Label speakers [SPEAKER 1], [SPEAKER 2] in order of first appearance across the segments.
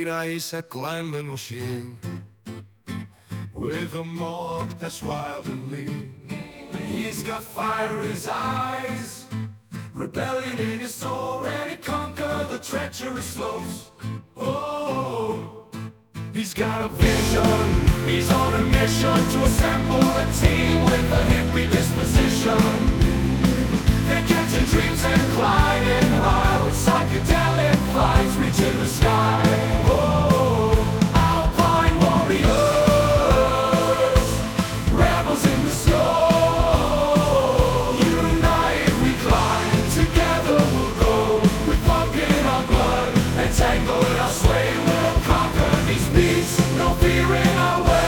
[SPEAKER 1] race at Glenmore with a mob that's wild and lean. He's got fire in his eyes, rebellion in his soul, ready to conquer the treacherous slopes. Oh, he's got a vision, he's on a mission to assemble a team with a hippie disposition. They're catching dreams and climbing high with psychedelic flights reaching the sky. Oh, alpine warriors, rebels in the snow. United we climb, together we'll go. With funk in our blood and tango in our sway, we'll conquer these beasts, no fear in our way.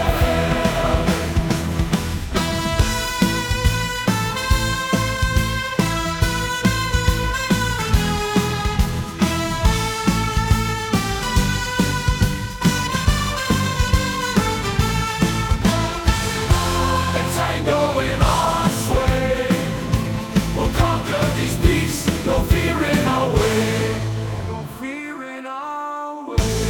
[SPEAKER 1] Going our sway, we'll conquer these beasts, no fear in our way, no fear in our way.